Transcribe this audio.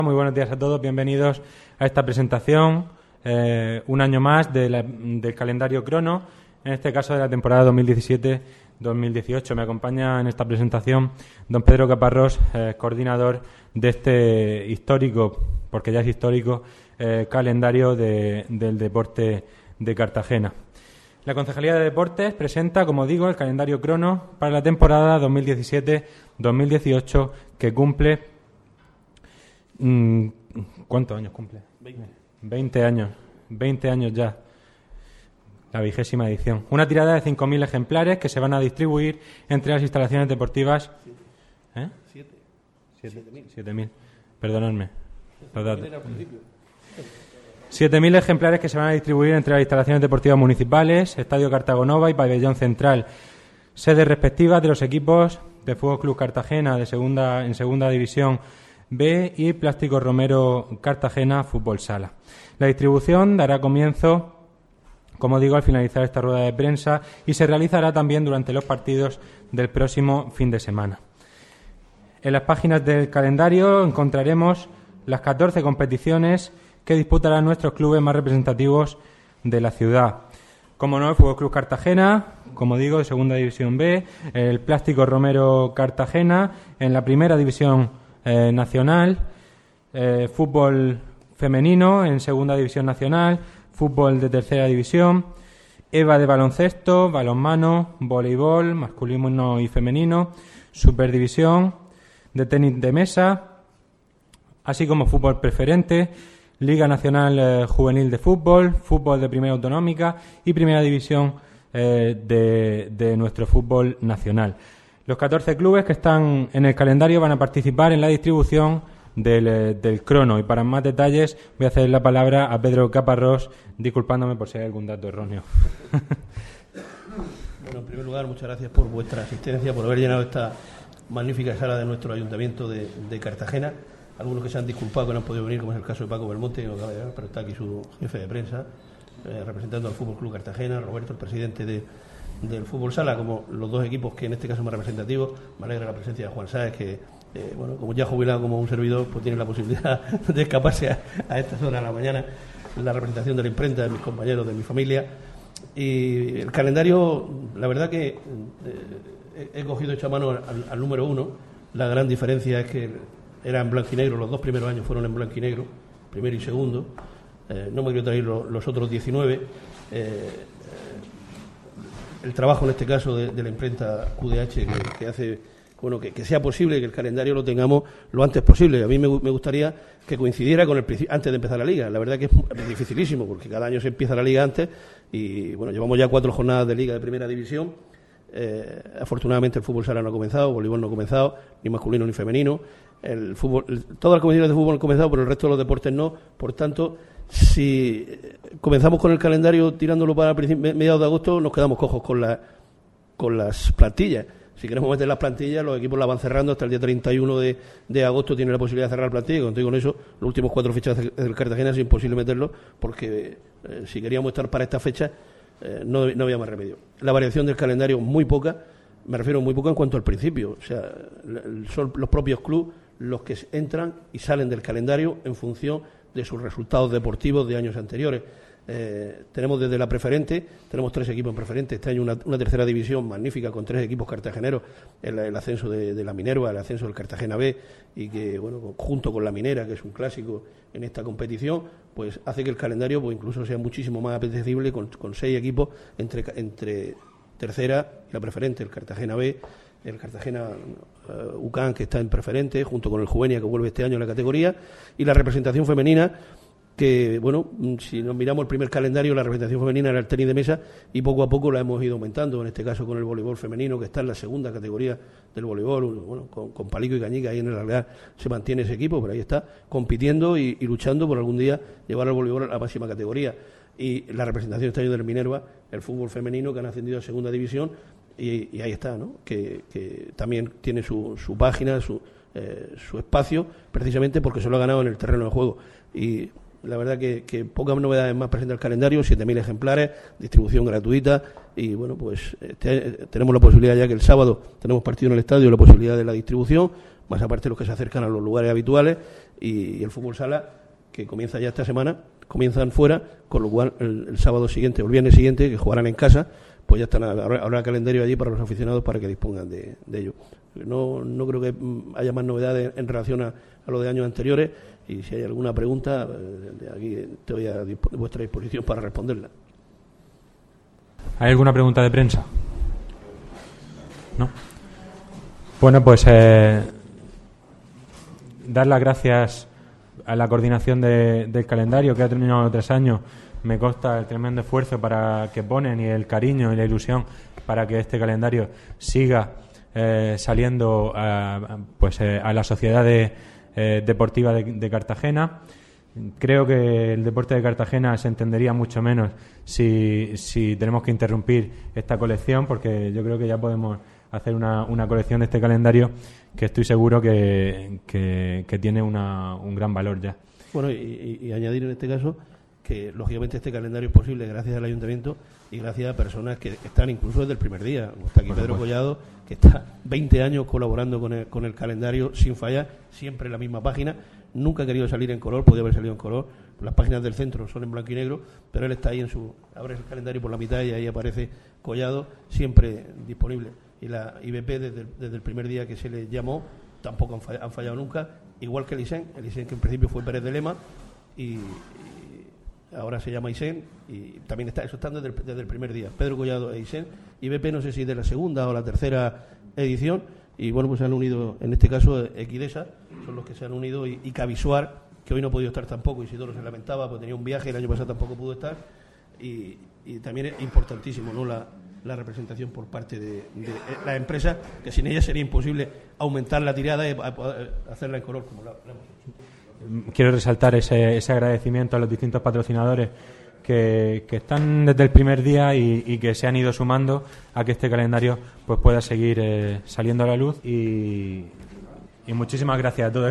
Muy buenos días a todos, bienvenidos a esta presentación, un año más del calendario crono, en este caso de la temporada 2017-2018. Me acompaña en esta presentación don Pedro Caparrós, coordinador de este histórico, porque ya es histórico, calendario del deporte de Cartagena. La Concejalía de Deportes presenta, como digo, el calendario crono para la temporada 2017-2018 que cumple... ¿Cuántos años cumple? 20 años. 20 años ya. La 20ª edición. Una tirada de 5.000 ejemplares que se van a distribuir entre las instalaciones deportivas. 7.000. Perdonadme. 7.000 ejemplares que se van a distribuir entre las instalaciones deportivas municipales, Estadio Cartagonova y Pabellón Central. Sedes respectivas de los equipos de Fútbol Club Cartagena en segunda división B y Plástico Romero Cartagena Fútbol Sala. La distribución dará comienzo, como digo, al finalizar esta rueda de prensa y se realizará también durante los partidos del próximo fin de semana. En las páginas del calendario encontraremos las 14 competiciones que disputarán nuestros clubes más representativos de la ciudad. Como no, el Fútbol Club Cartagena, como digo, de segunda división B, el Plástico Romero Cartagena en la primera división nacional, fútbol femenino en segunda división nacional, fútbol de tercera división, EVA de baloncesto, balonmano, voleibol masculino y femenino, superdivisión de tenis de mesa, así como fútbol preferente, Liga Nacional Juvenil de Fútbol, fútbol de primera autonómica y primera división de nuestro fútbol nacional. Los 14 clubes que están en el calendario van a participar en la distribución del crono. Y para más detalles voy a hacer la palabra a Pedro Caparrós, disculpándome por si hay algún dato erróneo. Bueno, en primer lugar, muchas gracias por vuestra asistencia, por haber llenado esta magnífica sala de nuestro ayuntamiento de Cartagena. Algunos que se han disculpado que no han podido venir, como es el caso de Paco Belmonte, que no acaba de llegar, pero está aquí su jefe de prensa, representando al Fútbol Club Cartagena, Roberto, el presidente del Fútbol Sala, como los dos equipos que en este caso más representativos. Me alegra la presencia de Juan Sáez, que bueno, como ya jubilado como un servidor, pues tiene la posibilidad de escaparse a estas horas de la mañana, la representación de la imprenta, de mis compañeros, de mi familia. Y el calendario, la verdad que he cogido hecho a mano al número 1. La gran diferencia es que era en blanco y negro, los dos primeros años fueron en blanco y negro, primero y segundo. No me quiero traer los otros 19. El trabajo en este caso de la imprenta QDH que hace que sea posible que el calendario lo tengamos lo antes posible. A mí me gustaría que coincidiera con antes de empezar la liga. La verdad que es dificilísimo porque cada año se empieza la liga antes y bueno, llevamos ya 4 jornadas de liga de primera división. Afortunadamente el fútbol sala no ha comenzado, el voleibol no ha comenzado, ni masculino ni femenino. El fútbol, todas las competiciones de fútbol han comenzado, pero el resto de los deportes no. Por tanto, si comenzamos con el calendario tirándolo para mediados de agosto, nos quedamos cojos con las plantillas. Si queremos meter las plantillas, los equipos las van cerrando hasta el día 31 de agosto, tienen la posibilidad de cerrar la plantilla. Y contigo con eso, los últimos 4 fechas del Cartagena es imposible meterlos, porque si queríamos estar para esta fecha, no había más remedio. La variación del calendario muy poca, me refiero muy poca en cuanto al principio. O sea, son los propios clubes los que entran y salen del calendario en función de sus resultados deportivos de años anteriores. Tenemos desde la preferente, tenemos 3 equipos en preferente, este año una tercera división magnífica con 3 equipos cartageneros, el ascenso de la Minerva, el ascenso del Cartagena B, y que bueno, junto con la Minera, que es un clásico en esta competición, pues hace que el calendario pues incluso sea muchísimo más apetecible con 6 equipos entre tercera y la preferente, el Cartagena B, el Cartagena UCAN, que está en preferente, junto con el Juvenia, que vuelve este año en la categoría, y la representación femenina, que, bueno, si nos miramos el primer calendario, la representación femenina era el tenis de mesa y poco a poco la hemos ido aumentando, en este caso con el voleibol femenino, que está en la segunda categoría del voleibol, bueno, con Palico y Cañica, ahí en el Algar se mantiene ese equipo, pero ahí está compitiendo y luchando por algún día llevar al voleibol a la máxima categoría. Y la representación este año del Minerva, el fútbol femenino, que han ascendido a segunda división, y ahí está, ¿no? Que también tiene su página, su espacio, precisamente porque se lo ha ganado en el terreno de juego. Y la verdad que pocas novedades más presenta el calendario, 7.000 ejemplares, distribución gratuita, y bueno, pues tenemos la posibilidad ya que el sábado tenemos partido en el estadio, la posibilidad de la distribución. más aparte los que se acercan a los lugares habituales, y el fútbol sala, que comienza ya esta semana, comienzan fuera, con lo cual el sábado siguiente o el viernes siguiente, que jugarán en casa, pues ya están, habrá calendario allí para los aficionados para que dispongan de ello. No creo que haya más novedades en relación a lo de años anteriores, y si hay alguna pregunta, aquí estoy a vuestra disposición para responderla. ¿Hay alguna pregunta de prensa? ¿No? Bueno, pues dar las gracias a la coordinación del calendario, que ha terminado 3 años. Me consta el tremendo esfuerzo para que ponen, y el cariño y la ilusión para que este calendario siga saliendo a la sociedad deportiva de Cartagena. Creo que el deporte de Cartagena se entendería mucho menos si tenemos que interrumpir esta colección, porque yo creo que ya podemos hacer una colección de este calendario que estoy seguro que tiene un gran valor ya. Bueno, y añadir en este caso que lógicamente este calendario es posible gracias al Ayuntamiento y gracias a personas que están incluso desde el primer día. Está aquí Pedro Collado, que está 20 años colaborando con el calendario sin fallar, siempre en la misma página. Nunca ha querido salir en color, podía haber salido en color. Las páginas del centro son en blanco y negro, pero él está ahí abre el calendario por la mitad y ahí aparece Collado, siempre disponible. Y la IBP desde el primer día que se le llamó tampoco han fallado nunca, igual que el ISEN que en principio fue Pérez de Lema y ahora se llama ISEN, y también están desde el primer día. Pedro Collado e ISEN. IBP no sé si de la segunda o la tercera edición, y bueno, pues se han unido, en este caso Equidesa, son los que se han unido, y Cavisuar, que hoy no ha podido estar tampoco, Isidoro se lamentaba, pues tenía un viaje, el año pasado tampoco pudo estar, y también es importantísimo, ¿no?, la representación por parte de la empresa, que sin ella sería imposible aumentar la tirada y hacerla en color como la hemos hecho. Quiero resaltar ese agradecimiento a los distintos patrocinadores que están desde el primer día y que se han ido sumando a que este calendario pues pueda seguir saliendo a la luz, y muchísimas gracias a todos.